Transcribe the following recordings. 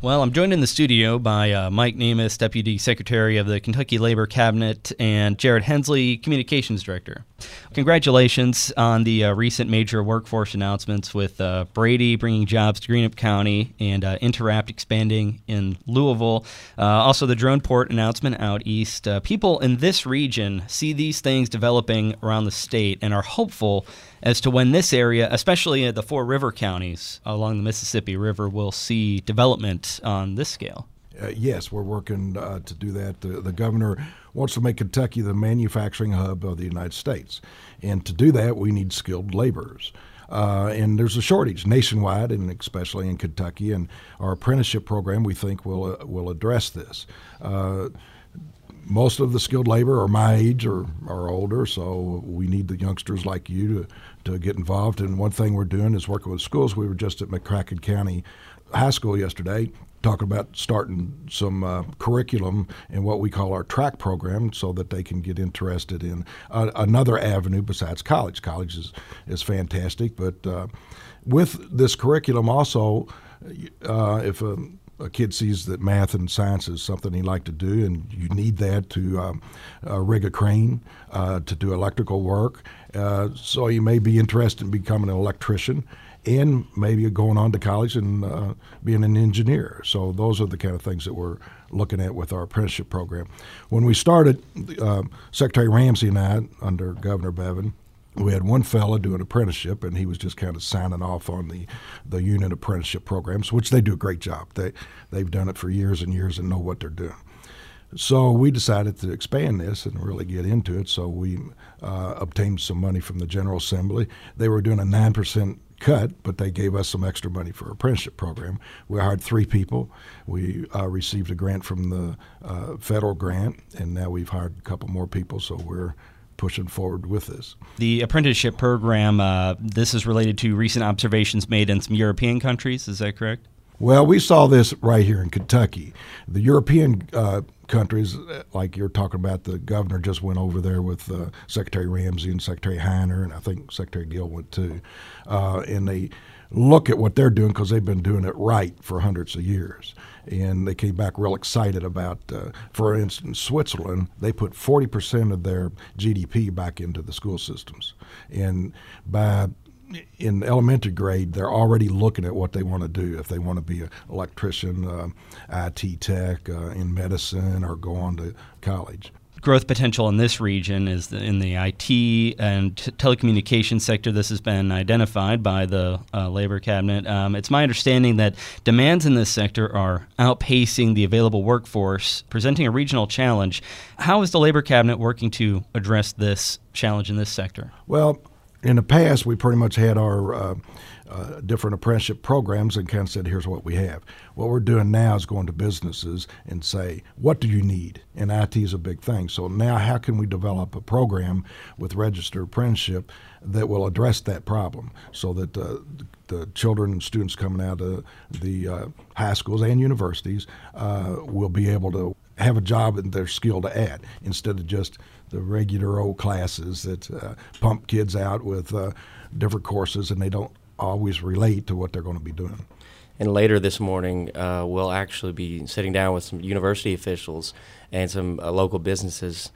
Well, I'm joined in the studio by Mike Nemes, Deputy Secretary of the Kentucky Labor Cabinet, and Jared Hensley, Communications Director. Congratulations on the recent major workforce announcements with Brady bringing jobs to Greenup County and Interact expanding in Louisville. Also, the drone port announcement out east. People in this region see these things developing around the state and are hopeful as to when this area, especially the four river counties along the Mississippi River, will see development on this scale. Yes, we're working to do that. The governor wants to make Kentucky the manufacturing hub of the United States. And to do that, we need skilled laborers. And there's a shortage nationwide, and especially in Kentucky. And our apprenticeship program, we think, will address this. Most of the skilled labor are my age or older, so we need the youngsters like you to get involved. And one thing we're doing is working with schools. We were just at McCracken County High School yesterday talking about starting some curriculum in what we call our track program so that they can get interested in another avenue besides college. College is fantastic, but with this curriculum also, if a kid sees that math and science is something he'd like to do, and you need that to rig a crane, to do electrical work. So you may be interested in becoming an electrician and maybe going on to college and being an engineer. So those are the kind of things that we're looking at with our apprenticeship program. When we started, Secretary Ramsey and I, under Governor Bevin, we had one fella do an apprenticeship, and he was just kind of signing off on the unit apprenticeship programs, which they do a great job. They've done it for years and years and know what they're doing. So we decided to expand this and really get into it. So we obtained some money from the General Assembly. They were doing a 9% cut, but they gave us some extra money for our apprenticeship program. We hired 3 people. We received a grant from the federal grant, and now we've hired a couple more people, so we're pushing forward with this. The apprenticeship program, this is related to recent observations made in some European countries, is that correct? Well, we saw this right here in Kentucky. The European countries, like you're talking about, the governor just went over there with Secretary Ramsey and Secretary Heiner, and I think Secretary Gill went too. And they look at what they're doing because they've been doing it right for hundreds of years. And they came back real excited about, for instance, Switzerland, they put 40% of their GDP back into the school systems. And in elementary grade, they're already looking at what they want to do, if they want to be an electrician, IT tech, in medicine, or go on to college. Growth potential in this region is in the IT and telecommunications sector. This has been identified by the Labor Cabinet. It's my understanding that demands in this sector are outpacing the available workforce, presenting a regional challenge. How is the Labor Cabinet working to address this challenge in this sector? Well, in the past, we pretty much had our different apprenticeship programs and kind of said, here's what we have. What we're doing now is going to businesses and say, what do you need? And IT is a big thing. So now how can we develop a program with registered apprenticeship that will address that problem so that the children and students coming out of the high schools and universities will be able to have a job that they're skilled at instead of just the regular old classes that pump kids out with different courses, and they don't always relate to what they're going to be doing. And later this morning, we'll actually be sitting down with some university officials and some local businesses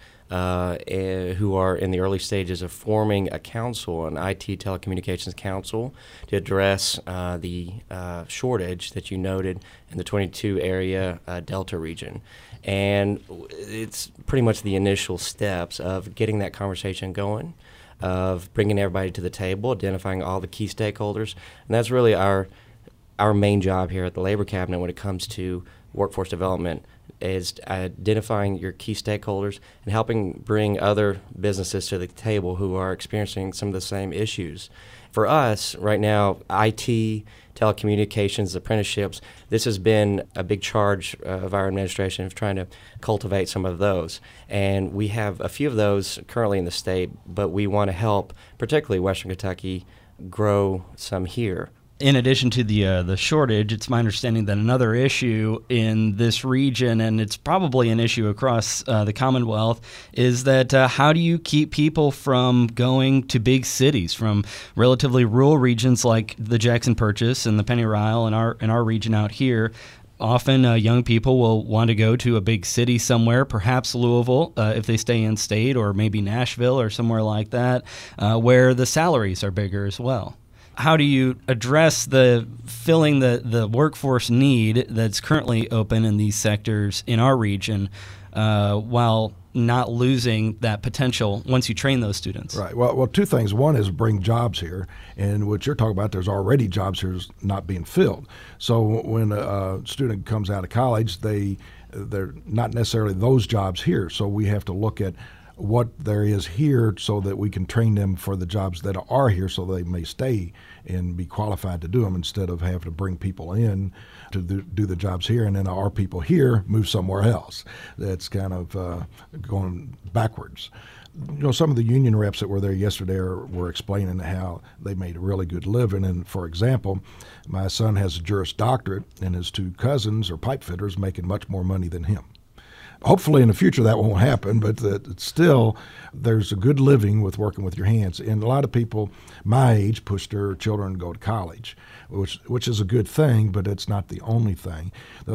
who are in the early stages of forming a council, an IT telecommunications council, to address the shortage that you noted in the 22 area Delta region. And it's pretty much the initial steps of getting that conversation going, of bringing everybody to the table, identifying all the key stakeholders. And that's really our main job here at the Labor Cabinet when it comes to workforce development, is identifying your key stakeholders and helping bring other businesses to the table who are experiencing some of the same issues. For us, right now, IT, telecommunications, apprenticeships, this has been a big charge of our administration of trying to cultivate some of those. And we have a few of those currently in the state, but we want to help, particularly Western Kentucky, grow some here. In addition to the shortage, it's my understanding that another issue in this region, and it's probably an issue across the Commonwealth, is that how do you keep people from going to big cities, from relatively rural regions like the Jackson Purchase and the Penny Ryle in our region out here? Often young people will want to go to a big city somewhere, perhaps Louisville if they stay in state, or maybe Nashville or somewhere like that, where the salaries are bigger as well. How do you address filling the workforce need that's currently open in these sectors in our region while not losing that potential once you train those students? Right. Well, two things. One is bring jobs here, and what you're talking about, there's already jobs here not being filled. So when a student comes out of college, they're not necessarily those jobs here. So we have to look at what there is here so that we can train them for the jobs that are here so they may stay and be qualified to do them instead of having to bring people in to do the jobs here and then our people here move somewhere else. That's kind of going backwards. Some of the union reps that were there yesterday were explaining how they made a really good living. And for example, my son has a Juris Doctorate and his two cousins are pipe fitters making much more money than him. Hopefully in the future that won't happen, but still there's a good living with working with your hands. And a lot of people my age push their children to go to college, which is a good thing, but it's not the only thing.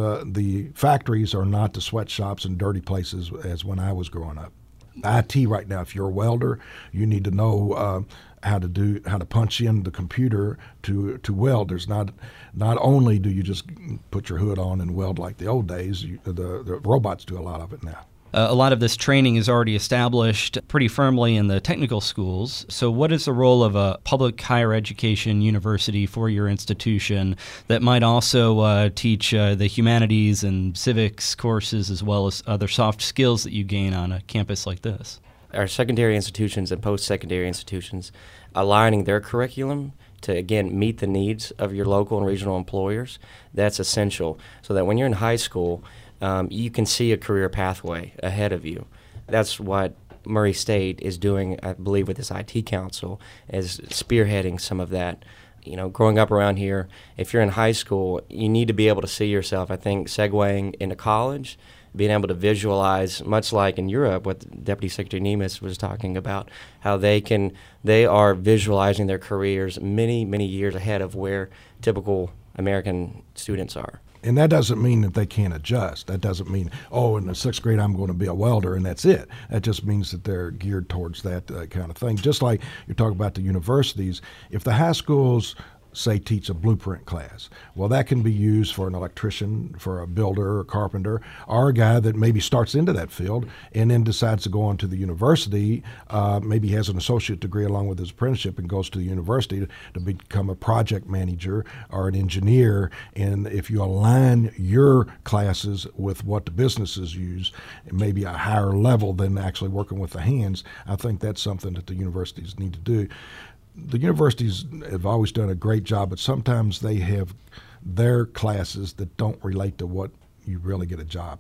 The factories are not the sweatshops and dirty places as when I was growing up. IT right now, if you're a welder, you need to know how to punch in the computer to weld. There's not only do you just put your hood on and weld like the old days, the robots do a lot of it now. A lot of this training is already established pretty firmly in the technical schools. So what is the role of a public higher education university for your institution that might also teach the humanities and civics courses as well as other soft skills that you gain on a campus like this? Our secondary institutions and post-secondary institutions aligning their curriculum to, again, meet the needs of your local and regional employers, that's essential so that when you're in high school, you can see a career pathway ahead of you. That's what Murray State is doing, I believe, with this IT council, is spearheading some of that. Growing up around here, if you're in high school, you need to be able to see yourself, I think, segueing into college, being able to visualize, much like in Europe, what Deputy Secretary Nemes was talking about, how they are visualizing their careers many, many years ahead of where typical American students are. And that doesn't mean that they can't adjust. That doesn't mean, in the sixth grade I'm going to be a welder and that's it. That just means that they're geared towards that kind of thing. Just like you're talking about the universities, if the high schools say teach a blueprint class. Well, that can be used for an electrician, for a builder or carpenter, or a guy that maybe starts into that field and then decides to go on to the university, maybe has an associate degree along with his apprenticeship and goes to the university to become a project manager or an engineer. And if you align your classes with what the businesses use, maybe a higher level than actually working with the hands, I think that's something that the universities need to do. The universities have always done a great job, but sometimes they have their classes that don't relate to what you really get a job.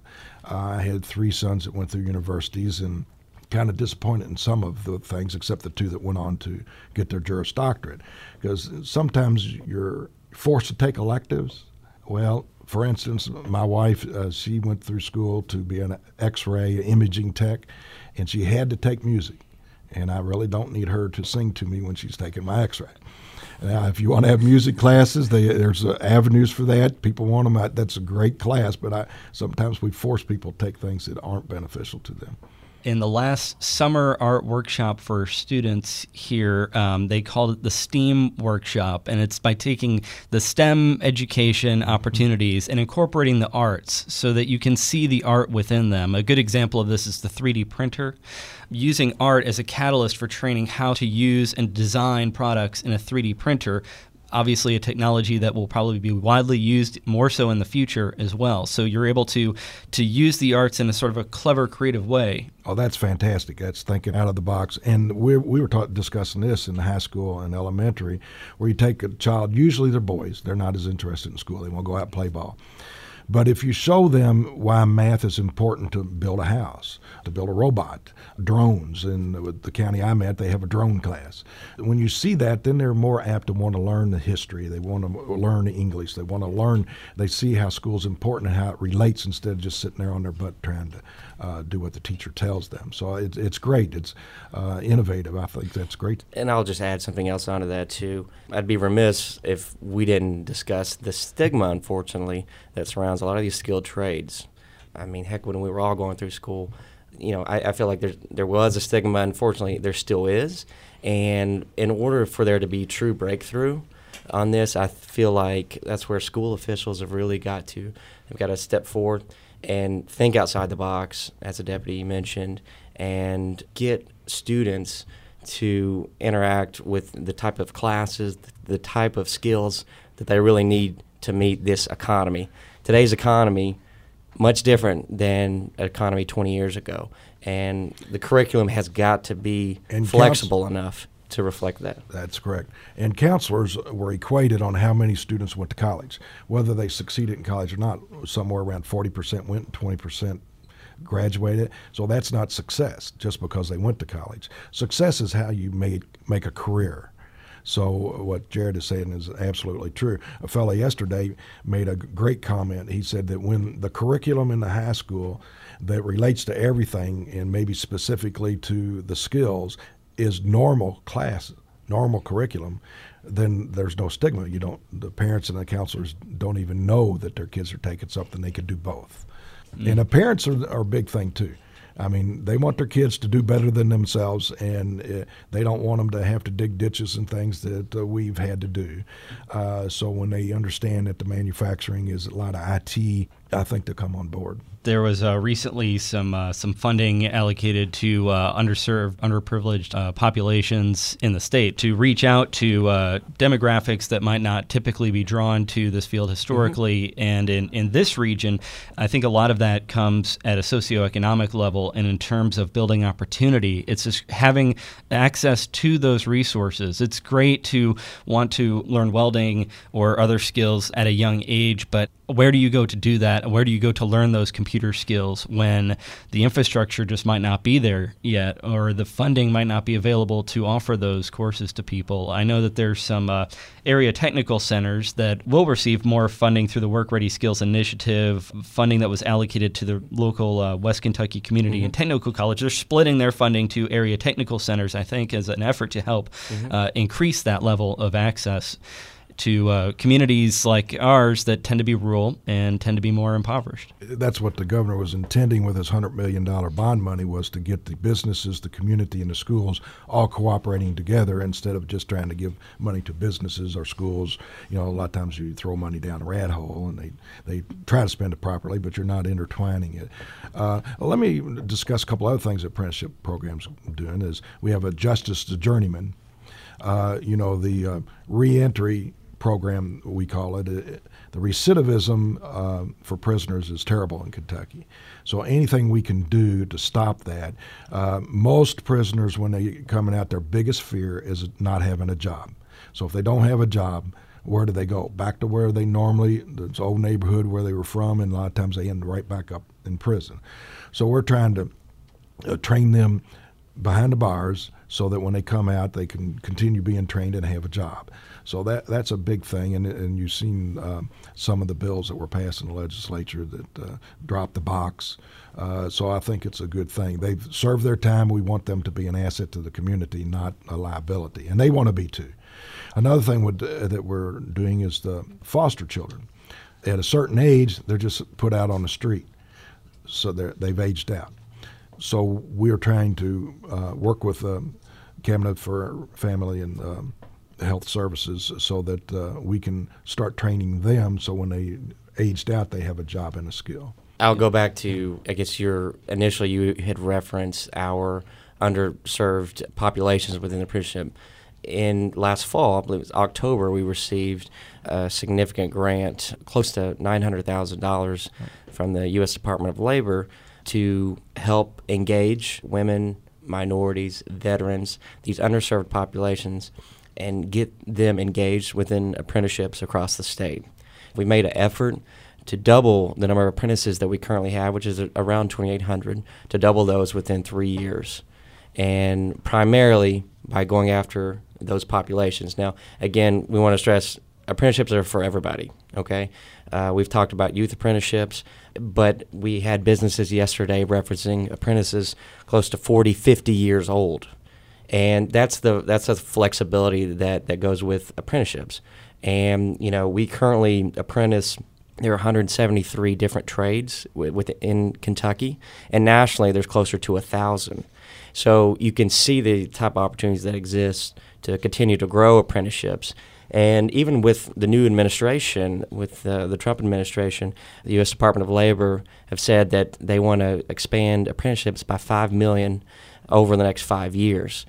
I had 3 sons that went through universities and kind of disappointed in some of the things, except the 2 that went on to get their Juris Doctorate. Because sometimes you're forced to take electives. Well, for instance, my wife, she went through school to be an X-ray imaging tech, and she had to take music. And I really don't need her to sing to me when she's taking my X-ray. Now, if you want to have music classes, there's avenues for that. People want them. That's a great class, but sometimes we force people to take things that aren't beneficial to them. In the last summer art workshop for students here, they called it the STEAM workshop, and it's by taking the STEM education opportunities and incorporating the arts so that you can see the art within them. A good example of this is the 3D printer. Using art as a catalyst for training how to use and design products in a 3D printer, obviously a technology that will probably be widely used more so in the future as well. So you're able to use the arts in a sort of a clever, creative way. Oh, that's fantastic. That's thinking out of the box. And we were discussing this in high school and elementary, where you take a child, usually they're boys, they're not as interested in school, they want to go out and play ball. But if you show them why math is important to build a house, to build a robot, drones, and with the county I'm at, they have a drone class. When you see that, then they're more apt to want to learn the history. They want to learn English. They want to learn. They see how school's important and how it relates instead of just sitting there on their butt trying to do what the teacher tells them. So it's great. It's innovative. I think that's great. And I'll just add something else onto that, too. I'd be remiss if we didn't discuss the stigma, unfortunately, that surrounds a lot of these skilled trades. I mean, heck, when we were all going through school, I feel like there was a stigma. Unfortunately, there still is. And in order for there to be true breakthrough on this, I feel like that's where school officials have really got to step forward and think outside the box, as the deputy mentioned, and get students to interact with the type of classes, the type of skills that they really need to meet this economy. Today's economy, much different than an economy 20 years ago. And the curriculum has got to be flexible enough to reflect that. That's correct. And counselors were equated on how many students went to college, whether they succeeded in college or not. Somewhere around 40% went, 20% graduated. So that's not success just because they went to college. Success is how you make a career. So what Jared is saying is absolutely true. A fellow yesterday made a great comment. He said that when the curriculum in the high school that relates to everything and maybe specifically to the skills is normal class, normal curriculum, then there's no stigma. The parents and the counselors don't even know that their kids are taking something. They could do both. And the parents are a big thing too. I mean, they want their kids to do better than themselves, and they don't want them to have to dig ditches and things that we've had to do. So when they understand that the manufacturing is a lot of IT, I think they'll come on board. There was recently some funding allocated to underserved, underprivileged populations in the state to reach out to demographics that might not typically be drawn to this field historically. Mm-hmm. And in this region, I think a lot of that comes at a socioeconomic level, and in terms of building opportunity, it's just having access to those resources. It's great to want to learn welding or other skills at a young age, but where do you go to do that? Where do you go to learn those computer skills when the infrastructure just might not be there yet, or the funding might not be available to offer those courses to people? I know that there's some area technical centers that will receive more funding through the Work Ready Skills Initiative, funding that was allocated to the local West Kentucky Community and Technical College. They're splitting their funding to area technical centers, I think, as an effort to help increase that level of access to communities like ours that tend to be rural and tend to be more impoverished. That's what the governor was intending with his $100 million bond money, was to get the businesses, the community, and the schools all cooperating together instead of just trying to give money to businesses or schools. A lot of times you throw money down a rat hole and they try to spend it properly, but you're not intertwining it. Let me discuss a couple other things that apprenticeship programs are doing. Is we have a Justice to Journeyman. The reentry program, we call it. The recidivism for prisoners is terrible in Kentucky. So anything we can do to stop that. Most prisoners, when they're coming out, their biggest fear is not having a job. So if they don't have a job, where do they go? Back to where they normally, this old neighborhood where they were from, and a lot of times they end right back up in prison. So we're trying to train them behind the bars so that when they come out, they can continue being trained and have a job. So that's a big thing, and you've seen some of the bills that were passed in the legislature that dropped the box. So I think it's a good thing. They've served their time. We want them to be an asset to the community, not a liability, and they want to be too. Another thing that we're doing is the foster children. At a certain age, they're just put out on the street, so they've aged out. So we're trying to work with Cabinet for Family and Health Services so that we can start training them so when they aged out, they have a job and a skill. I'll go back to, I guess, you had referenced our underserved populations within the apprenticeship. In last fall, I believe it was October, we received a significant grant, close to $900,000 from the U.S. Department of Labor to help engage women, minorities, veterans, these underserved populations, and get them engaged within apprenticeships across the state. We made an effort to double the number of apprentices that we currently have, which is around 2,800, to double those within 3 years, and primarily by going after those populations. Now, again, we want to stress apprenticeships are for everybody, okay? We've talked about youth apprenticeships, but we had businesses yesterday referencing apprentices close to 40, 50 years old. And that's the flexibility that goes with apprenticeships. And, we currently apprentice there are 173 different trades within Kentucky, and nationally there's closer to 1,000. So you can see the type of opportunities that exist to continue to grow apprenticeships. And even with the new administration, with the Trump administration, the U.S. Department of Labor have said that they want to expand apprenticeships by 5 million over the next 5 years.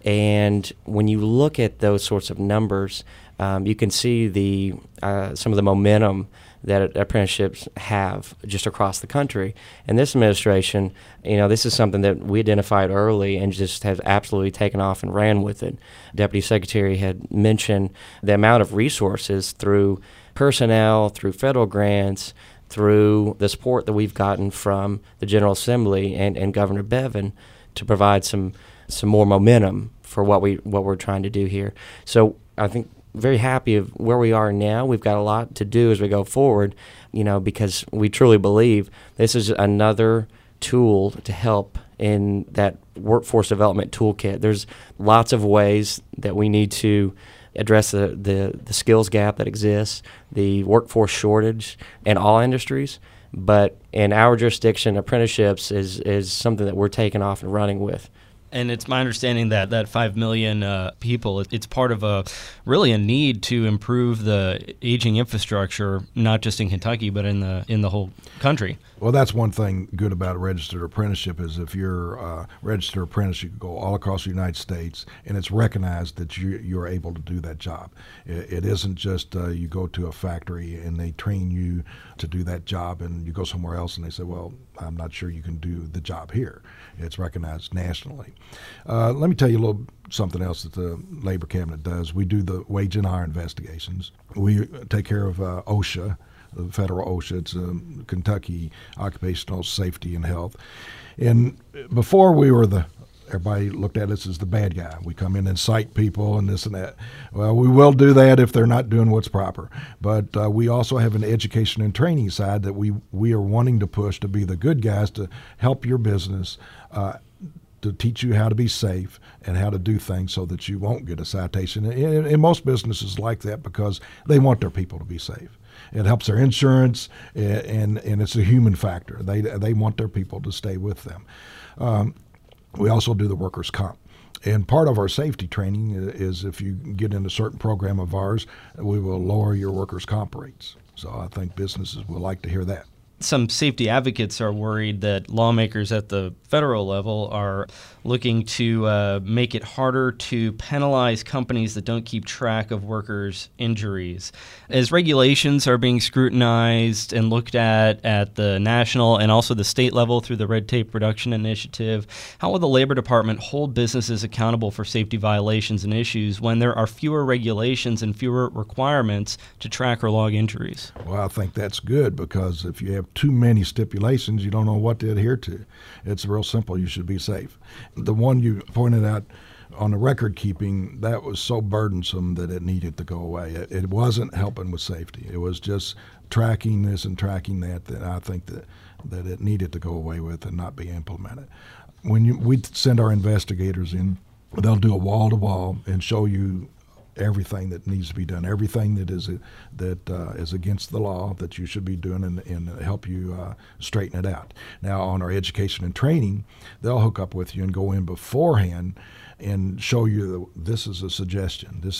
And when you look at those sorts of numbers, you can see some of the momentum that apprenticeships have just across the country. And this administration, this is something that we identified early and just has absolutely taken off and ran with it. Deputy Secretary had mentioned the amount of resources through personnel, through federal grants, through the support that we've gotten from the General Assembly and Governor Bevin to provide some more momentum for what we're trying to do here. So I think very happy of where we are now. We've got a lot to do as we go forward, because we truly believe this is another tool to help in that workforce development toolkit. There's lots of ways that we need to address the skills gap that exists, the workforce shortage in all industries. But in our jurisdiction, apprenticeships is something that we're taking off and running with. And it's my understanding that 5 million people, it's part of a need to improve the aging infrastructure, not just in Kentucky, but in the whole country. Well, that's one thing good about a registered apprenticeship is if you're a registered apprentice, you can go all across the United States, and it's recognized that you're able to do that job. It isn't just you go to a factory and they train you to do that job, and you go somewhere else and they say, well, I'm not sure you can do the job here. It's recognized nationally. Let me tell you a little something else that the Labor Cabinet does. We do the wage and hire investigations. We take care of OSHA, the federal OSHA. It's Kentucky Occupational Safety and Health. And before we were everybody looked at us as the bad guy. We come in and cite people and this and that. Well, we will do that if they're not doing what's proper. But we also have an education and training side that we are wanting to push to be the good guys to help your business, to teach you how to be safe and how to do things so that you won't get a citation. And most businesses like that because they want their people to be safe. It helps their insurance, and it's a human factor. They want their people to stay with them. We also do the workers' comp. And part of our safety training is if you get in a certain program of ours, we will lower your workers' comp rates. So I think businesses will like to hear that. Some safety advocates are worried that lawmakers at the federal level are looking to make it harder to penalize companies that don't keep track of workers' injuries. As regulations are being scrutinized and looked at the national and also the state level through the Red Tape Reduction Initiative, how will the Labor Department hold businesses accountable for safety violations and issues when there are fewer regulations and fewer requirements to track or log injuries? Well, I think that's good because if you have too many stipulations, you don't know what to adhere to. It's real simple. You should be safe. The one you pointed out on the record keeping, that was so burdensome that it needed to go away. It wasn't helping with safety. It was just tracking this and tracking that I think that it needed to go away with and not be implemented. When we send our investigators in, they'll do a wall-to-wall and show you everything that needs to be done, everything that is against the law that you should be doing and help you straighten it out. Now, on our education and training, they'll hook up with you and go in beforehand and show you this is a suggestion, this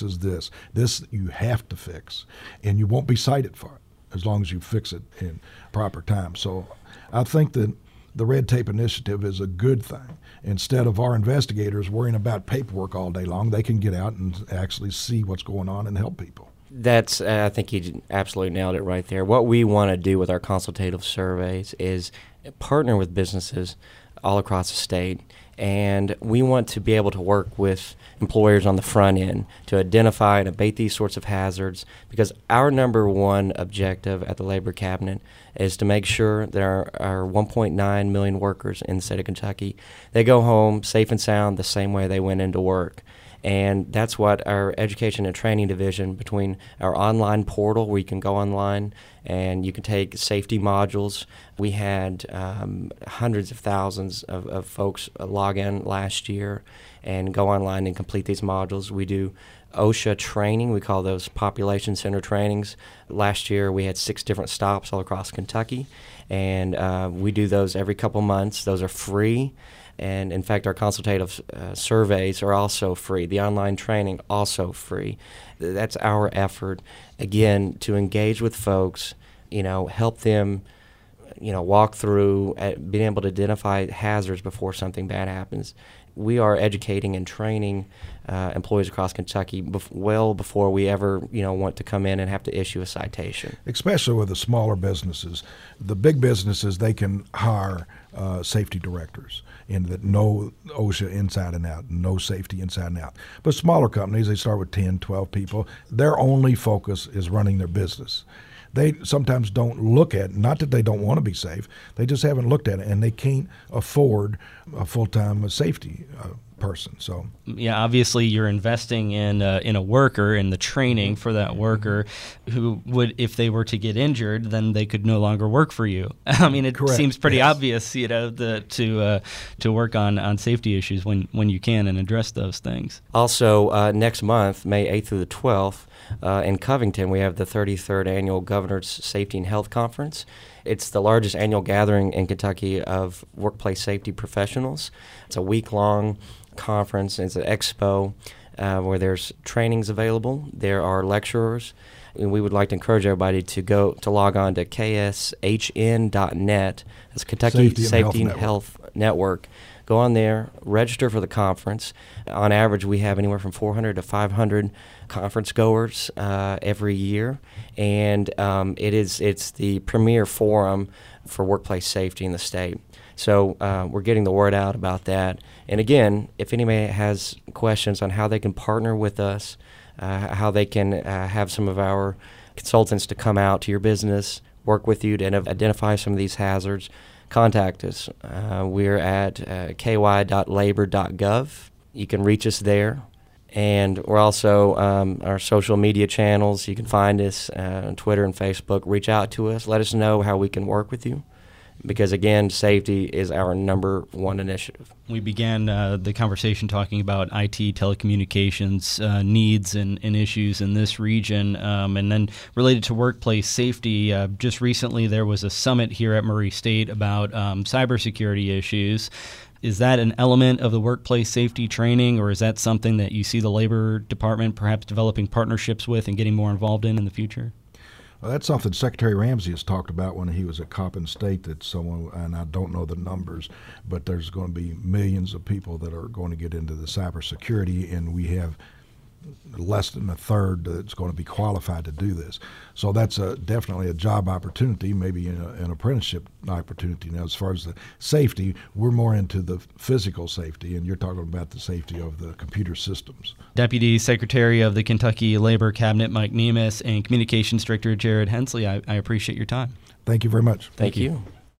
you have to fix, and you won't be cited for it as long as you fix it in proper time. So I think that the Red Tape Initiative is a good thing. Instead of our investigators worrying about paperwork all day long, they can get out and actually see what's going on and help people. That's, I think you absolutely nailed it right there. What we want to do with our consultative surveys is partner with businesses all across the state, and we want to be able to work with employers on the front end to identify and abate these sorts of hazards, because our number one objective at the Labor Cabinet is to make sure that our 1.9 million workers in the state of Kentucky, they go home safe and sound the same way they went into work. And that's what our education and training division, between our online portal where you can go online and you can take safety modules. We had hundreds of thousands of folks log in last year and go online and complete these modules. We do OSHA training. We call those population center trainings. Last year we had 6 different stops all across Kentucky, and we do those every couple months. Those are free, and in fact our consultative surveys are also free. The online training also free. That's our effort, again, to engage with folks, help them walk through, being able to identify hazards before something bad happens. We are educating and training employees across Kentucky well before we ever, want to come in and have to issue a citation. Especially with the smaller businesses. The big businesses, they can hire safety directors and that know OSHA inside and out, know safety inside and out. But smaller companies, they start with 10, 12 people. Their only focus is running their business. They sometimes don't look at, not that they don't want to be safe, they just haven't looked at it, and they can't afford a full-time safety person. So yeah, obviously you're investing in a worker, in the training for that worker, who would, if they were to get injured, then they could no longer work for you. I mean, it Correct. seems pretty Yes. obvious, to work on safety issues when you can and address those things. Also, next month, May 8th through the 12th, in Covington, we have the 33rd Annual Governor's Safety and Health Conference. It's the largest annual gathering in Kentucky of workplace safety professionals. It's a week-long conference. It's an expo where there's trainings available. There are lecturers. And we would like to encourage everybody to log on to kshn.net. That's Kentucky Safety and Health Network. Go on there, register for the conference. On average, we have anywhere from 400 to 500 conference goers every year, and it's the premier forum for workplace safety in the state. So we're getting the word out about that. And again, if anybody has questions on how they can partner with us, how they can have some of our consultants to come out to your business, work with you to identify some of these hazards, contact us. We're at ky.labor.gov. You can reach us there. And we're also our social media channels. You can find us on Twitter and Facebook. Reach out to us. Let us know how we can work with you. Because, again, safety is our number one initiative. We began the conversation talking about IT telecommunications needs and issues in this region. And then related to workplace safety, just recently there was a summit here at Murray State about cybersecurity issues. Is that an element of the workplace safety training, or is that something that you see the Labor Department perhaps developing partnerships with and getting more involved in the future? Well, that's something Secretary Ramsey has talked about when he was at Coppin State, that someone, and I don't know the numbers, but there's going to be millions of people that are going to get into the cybersecurity, and we have less than a third that's going to be qualified to do this. So that's definitely a job opportunity, maybe an apprenticeship opportunity. Now, as far as the safety, we're more into the physical safety, and you're talking about the safety of the computer systems. Deputy Secretary of the Kentucky Labor Cabinet, Mike Nemes, and Communications Director, Jared Hensley, I appreciate your time. Thank you very much. Thank you.